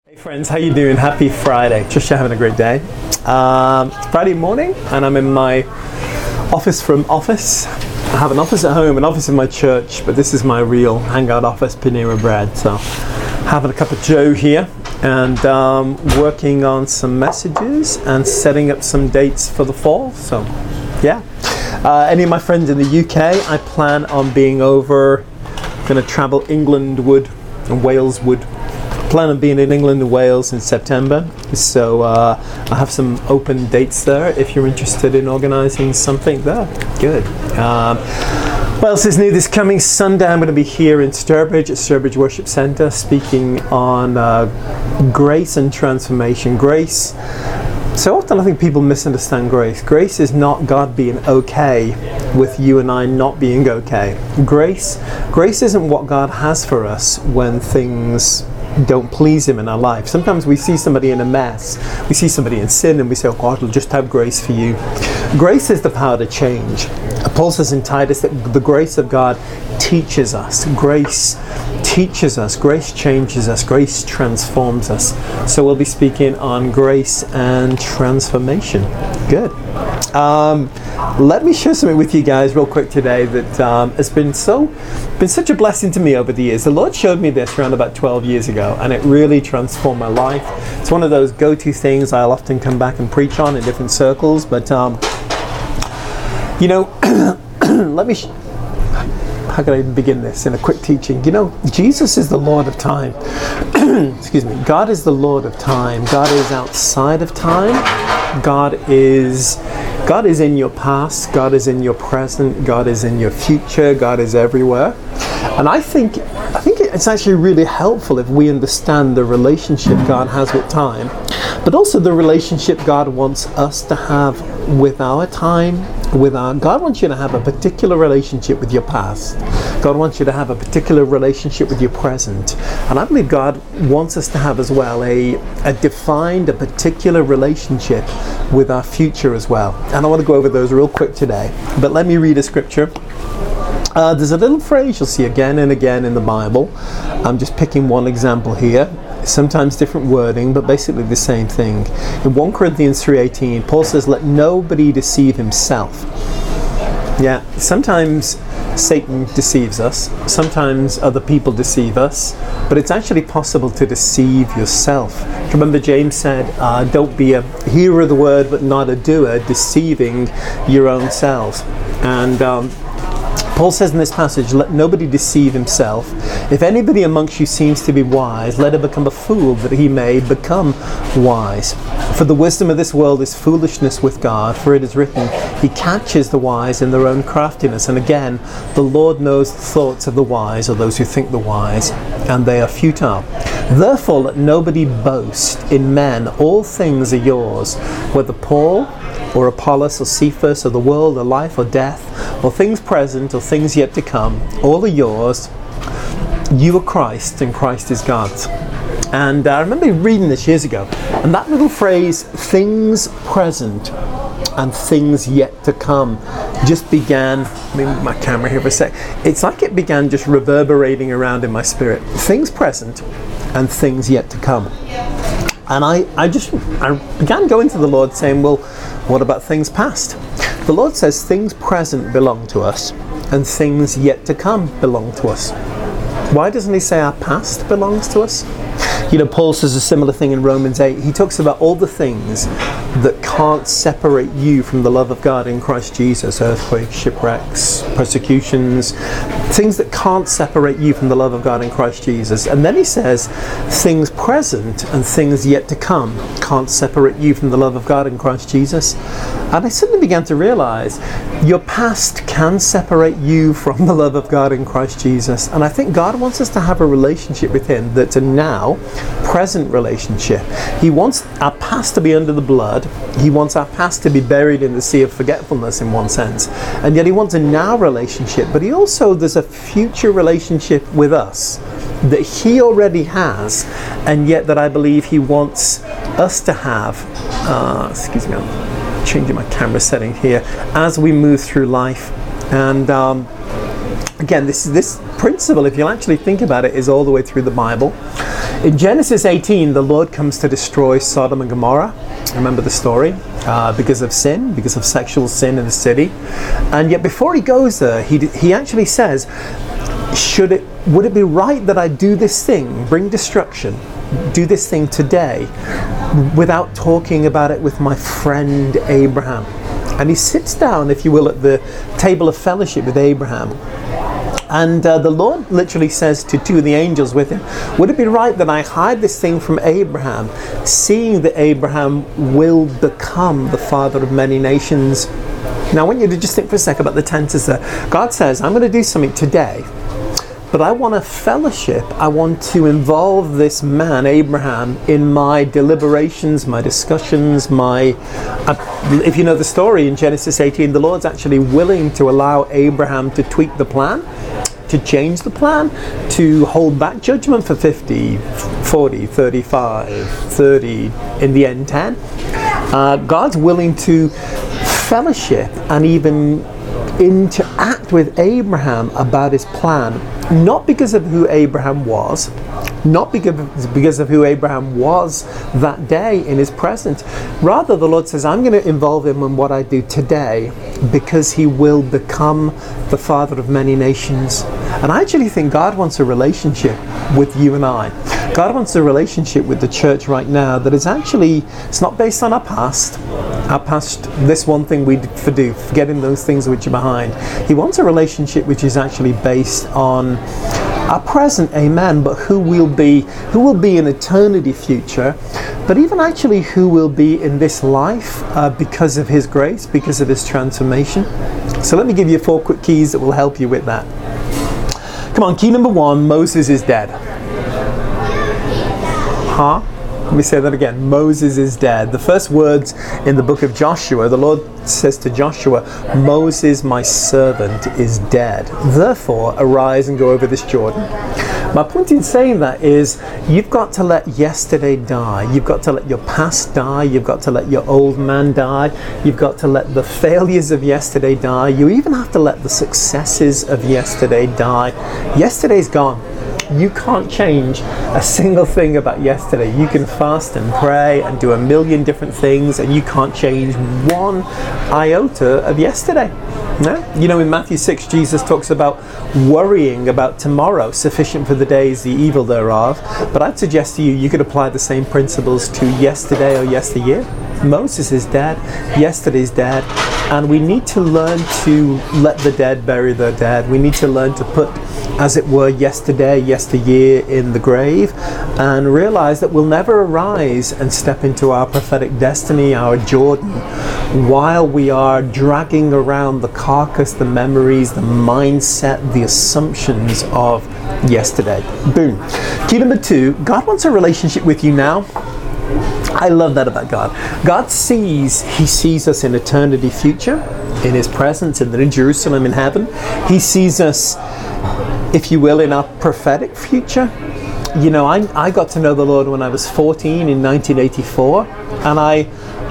Hey friends, how you doing? Happy Friday. Just having a great day. It's Friday morning and I'm in my office from office. I have an office at home, an office in my church, but this is my real hangout office, Panera Bread. So having a cup of joe here and working on some messages and setting up some dates for the fall. So yeah. Any of my friends in the UK, I plan on being over, going to travel England-ward and Wales-ward. Plan on being in England and Wales in September, so I have some open dates there if you're interested in organising something there. Good. What else is new? This coming Sunday I'm going to be here in Sturbridge at Sturbridge Worship Centre speaking on grace and transformation. Grace, so often I think people misunderstand grace. Grace is not God being okay with you and I not being okay. Grace isn't what God has for us when things don't please Him in our life. Sometimes we see somebody in a mess, we see somebody in sin, and we say, oh, God will just have grace for you. Grace is the power to change. Paul says in Titus that the grace of God teaches us. Grace teaches us. Grace changes us. Grace transforms us. So we'll be speaking on grace and transformation. Good. Let me share something with you guys real quick today that has been such a blessing to me over the years. The Lord showed me this around about 12 years ago, and it really transformed my life. It's one of those go-to things I'll often come back and preach on in different circles, but you know, how can I begin this in a quick teaching? You know, Jesus is the Lord of time. Excuse me. God is the Lord of time. God is outside of time. God is in your past. God is in your present. God is in your future. God is everywhere. And I think it's actually really helpful if we understand the relationship God has with time, but also the relationship God wants us to have with our time. God wants you to have a particular relationship with your past. God wants you to have a particular relationship with your present. And I believe God wants us to have as well a particular relationship with our future as well. And I want to go over those real quick today. But let me read a scripture. There's a little phrase you'll see again and again in the Bible. I'm just picking one example here. Sometimes different wording, but basically the same thing. In 1 Corinthians 3:18, Paul says, let nobody deceive himself. Yeah, sometimes Satan deceives us. Sometimes other people deceive us. But it's actually possible to deceive yourself. Remember James said, don't be a hearer of the word, but not a doer, deceiving your own selves. And Paul says in this passage, let nobody deceive himself. If anybody amongst you seems to be wise, let him become a fool that he may become wise. For the wisdom of this world is foolishness with God, for it is written, He catches the wise in their own craftiness. And again, the Lord knows the thoughts of the wise, or those who think the wise, and they are futile. Therefore let nobody boast in men. All things are yours, whether Paul or Apollos or Cephas or the world or life or death or things present or things yet to come, all are yours. You are Christ and Christ is God's. And I remember reading this years ago, and that little phrase, things present and things yet to come, just began, let me move my camera here for a sec, it's like it began just reverberating around in my spirit. Things present and things yet to come. And I began going to the Lord saying, well, what about things past? The Lord says things present belong to us and things yet to come belong to us. Why doesn't He say our past belongs to us? You know, Paul says a similar thing in Romans 8. He talks about all the things that can't separate you from the love of God in Christ Jesus. Earthquakes, shipwrecks, persecutions, things that can't separate you from the love of God in Christ Jesus. And then he says things present and things yet to come can't separate you from the love of God in Christ Jesus. And I suddenly began to realize your past can separate you from the love of God in Christ Jesus. And I think God wants us to have a relationship with Him that's a now, present relationship. He wants our past to be under the blood. He wants our past to be buried in the sea of forgetfulness in one sense. And yet He wants a now relationship. But He also, there's a future relationship with us that He already has, and yet that I believe He wants us to have. Excuse me, I'm changing my camera setting here as we move through life. And again, this principle, if you'll actually think about it, is all the way through the Bible. In Genesis 18, the Lord comes to destroy Sodom and Gomorrah. Remember the story? Because of sin, because of sexual sin in the city. And yet before he goes there, he actually says, would it be right that I do this thing, bring destruction, do this thing today, without talking about it with my friend Abraham? And he sits down, if you will, at the table of fellowship with Abraham. And the Lord literally says to two of the angels with him, would it be right that I hide this thing from Abraham, seeing that Abraham will become the father of many nations? Now I want you to just think for a second about the tenses there. God says, I'm going to do something today, but I want a fellowship. I want to involve this man, Abraham, in my deliberations, my discussions, if you know the story in Genesis 18, the Lord's actually willing to allow Abraham to tweak the plan, to change the plan, to hold back judgment for 50, 40, 35, 30, in the end 10. God's willing to fellowship and even interact with Abraham about his plan, not because of who Abraham was, not because of who Abraham was that day in his presence. Rather, the Lord says, I'm going to involve him in what I do today, because he will become the father of many nations. And I actually think God wants a relationship with you and I. God wants a relationship with the church right now that is actually, it's not based on our past, this one thing we do, forgetting those things which are behind. He wants a relationship which is actually based on our present, amen, but who will be in eternity future, but even actually who will be in this life because of his grace, because of his transformation. So let me give you 4 quick keys that will help you with that. Come on, key number 1, Moses is dead. Let me say that again. Moses is dead. The first words in the book of Joshua, the Lord says to Joshua, Moses, my servant, is dead. Therefore, arise and go over this Jordan. My point in saying that is, you've got to let yesterday die. You've got to let your past die. You've got to let your old man die. You've got to let the failures of yesterday die. You even have to let the successes of yesterday die. Yesterday's gone. You can't change a single thing about yesterday. You can fast and pray and do a million different things, and you can't change one iota of yesterday. No? You know, in Matthew 6, Jesus talks about worrying about tomorrow, sufficient for the day is the evil thereof. But I'd suggest to you, you could apply the same principles to yesterday or yesteryear. Moses is dead, yesterday's dead, and we need to learn to let the dead bury their dead. We need to learn to put, as it were, yesterday, yesteryear in the grave, and realize that we'll never arise and step into our prophetic destiny, our Jordan, while we are dragging around the carcass, the memories, the mindset, the assumptions of yesterday. Boom. Key number 2, God wants a relationship with you now. I love that about God. God sees us in eternity future, in his presence, in the New Jerusalem in heaven. He sees us, if you will, in our prophetic future. You know, I got to know the Lord when I was 14 in 1984, and I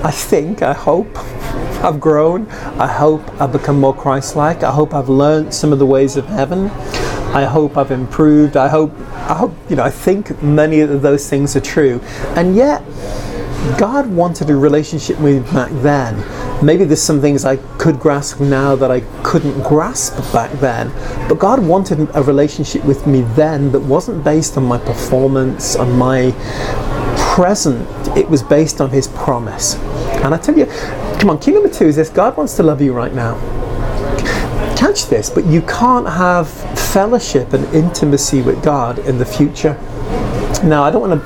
hope I've grown. I hope I've become more Christ-like. I hope I've learned some of the ways of heaven. I hope I've improved. I hope, you know, I think many of those things are true. And yet, God wanted a relationship with me back then. Maybe there's some things I could grasp now that I couldn't grasp back then. But God wanted a relationship with me then that wasn't based on my performance, on my present. It was based on his promise. And I tell you, come on, key number 2 is this: God wants to love you right now. Catch this, but you can't have fellowship and intimacy with God in the future. Now, I don't want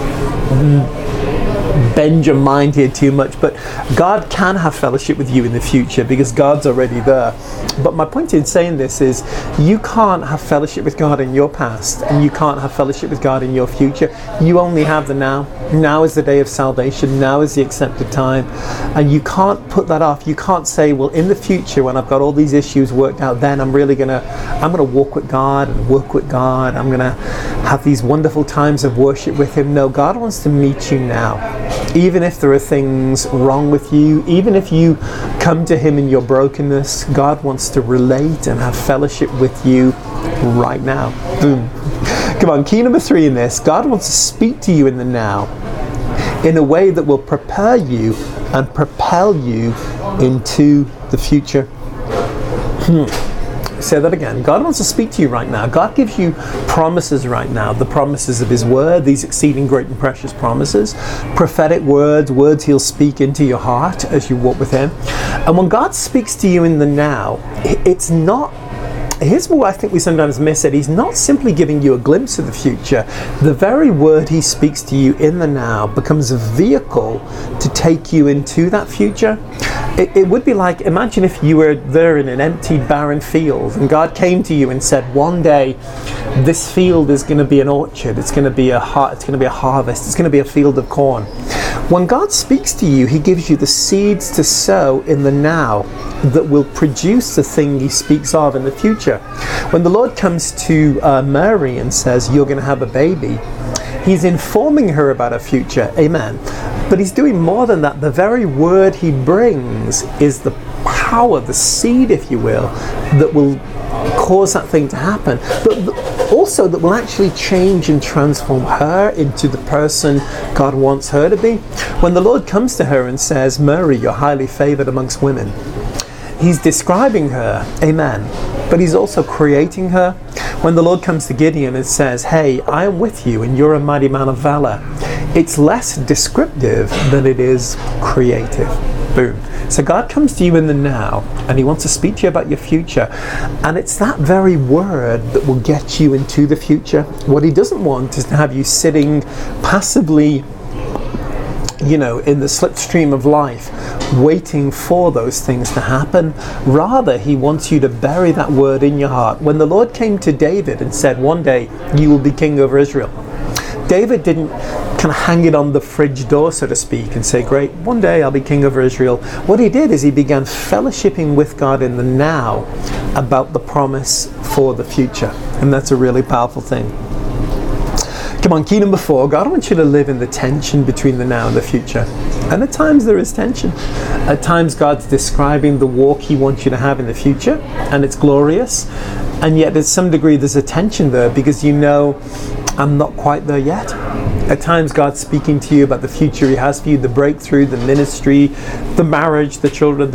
to bend your mind here too much, but God can have fellowship with you in the future because God's already there. But my point in saying this is, you can't have fellowship with God in your past, and you can't have fellowship with God in your future. You only have the now. Now is the day of salvation. Now is the accepted time, and you can't put that off. You can't say, well, in the future when I've got all these issues worked out, then I'm gonna walk with God and work with God. I'm gonna have these wonderful times of worship with him. No, God wants to meet you now. Even if there are things wrong with you, even if you come to him in your brokenness, God wants to relate and have fellowship with you right now. Boom. Come on, key number 3 in this. God wants to speak to you in the now in a way that will prepare you and propel you into the future. Say that again. God wants to speak to you right now. God gives you promises right now. The promises of his word, these exceeding great and precious promises. Prophetic words he'll speak into your heart as you walk with him. And when God speaks to you in the now, it's not, here's what I think we sometimes miss it. He's not simply giving you a glimpse of the future. The very word he speaks to you in the now becomes a vehicle to take you into that future. It would be like, imagine if you were there in an empty, barren field and God came to you and said, one day this field is going to be an orchard, it's going to be a harvest, it's going to be a field of corn. When God speaks to you, he gives you the seeds to sow in the now that will produce the thing he speaks of in the future. When the Lord comes to Mary and says, you're going to have a baby, he's informing her about her future. Amen. But he's doing more than that. The very word he brings is the power, the seed, if you will, that will cause that thing to happen. But also that will actually change and transform her into the person God wants her to be. When the Lord comes to her and says, Mary, you're highly favored amongst women, he's describing her, amen, but he's also creating her. When the Lord comes to Gideon and says, hey, I am with you and you're a mighty man of valor, it's less descriptive than it is creative. Boom. So God comes to you in the now and he wants to speak to you about your future, and it's that very word that will get you into the future. What he doesn't want is to have you sitting passively, in the slipstream of life, waiting for those things to happen. Rather, he wants you to bury that word in your heart. When the Lord came to David and said, one day you will be king over Israel, David didn't kind of hang it on the fridge door, so to speak, and say, great, one day I'll be king over Israel. What he did is he began fellowshipping with God in the now about the promise for the future. And that's a really powerful thing. Come on, key number 4, God wants you to live in the tension between the now and the future. And at times there is tension. At times God's describing the walk he wants you to have in the future, and it's glorious. And yet, to some degree, there's a tension there because I'm not quite there yet. At times God's speaking to you about the future he has for you, the breakthrough, the ministry, the marriage, the children,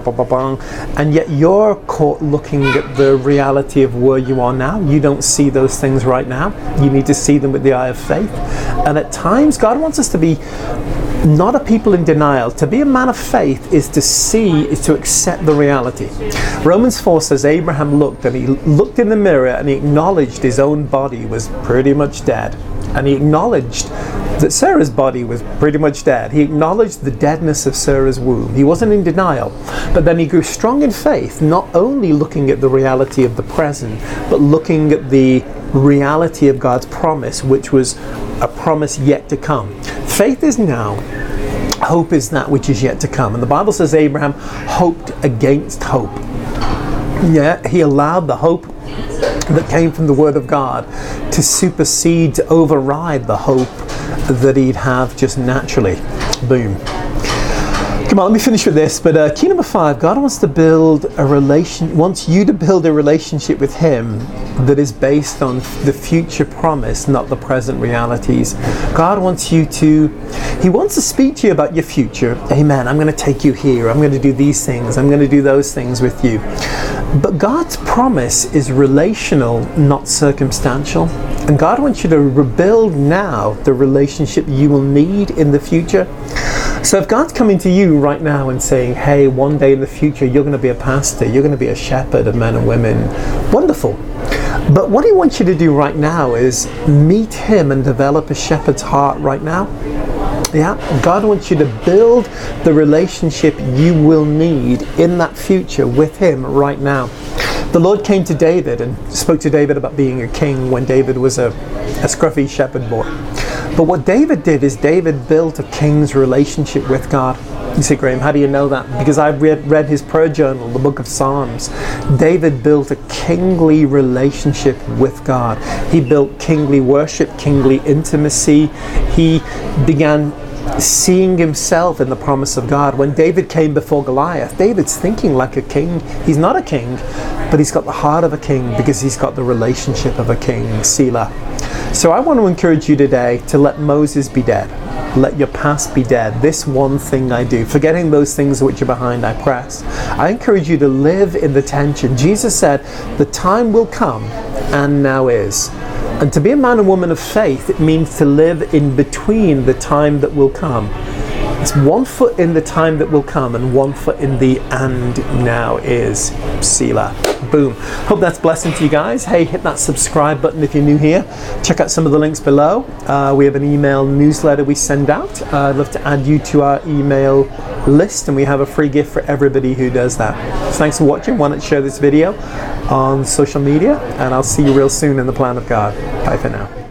and yet you're caught looking at the reality of where you are now. You don't see those things right now. You need to see them with the eye of faith. And at times God wants us to be not a people in denial. To be a man of faith is to accept the reality. Romans 4 says Abraham looked in the mirror and he acknowledged his own body was pretty much dead. And he acknowledged that Sarah's body was pretty much dead. He acknowledged the deadness of Sarah's womb. He wasn't in denial. But then he grew strong in faith, not only looking at the reality of the present, but looking at the reality of God's promise, which was a promise yet to come. Faith is now. Hope is that which is yet to come. And the Bible says Abraham hoped against hope. Yeah, he allowed the hope that came from the Word of God to supersede, to override the hope that he'd have just naturally. Boom. Come on, let me finish with this. But key number 5, God wants you to build a relationship with him that is based on the future promise, not the present realities. God wants he wants to speak to you about your future. Amen. I'm going to take you here. I'm going to do these things. I'm going to do those things with you. But God's promise is relational, not circumstantial. And God wants you to rebuild now the relationship you will need in the future. So if God's coming to you right now and saying, hey, one day in the future you're going to be a pastor, you're going to be a shepherd of men and women, wonderful. But what he wants you to do right now is meet him and develop a shepherd's heart right now. Yeah, God wants you to build the relationship you will need in that future with him right now. The Lord came to David and spoke to David about being a king when David was a scruffy shepherd boy. But what David did is David built a king's relationship with God. You say, Graham, how do you know that? Because I've read his prayer journal, the book of Psalms. David built a kingly relationship with God. He built kingly worship, kingly intimacy. He began seeing himself in the promise of God. When David came before Goliath, David's thinking like a king. He's not a king, but he's got the heart of a king because he's got the relationship of a king. Selah. So I want to encourage you today to let Moses be dead. Let your past be dead. This one thing I do. Forgetting those things which are behind, I press. I encourage you to live in the tension. Jesus said, the time will come, and now is. And to be a man and woman of faith, it means to live in between the time that will come. It's 1 foot in the time that will come and 1 foot in the and now is. Selah. Boom. Hope that's blessing to you guys. Hey, hit that subscribe button if you're new here. Check out some of the links below. We have an email newsletter we send out. I'd love to add you to our email list, and we have a free gift for everybody who does that. So thanks for watching. Why not share this video on social media, and I'll see you real soon in the plan of God. Bye for now.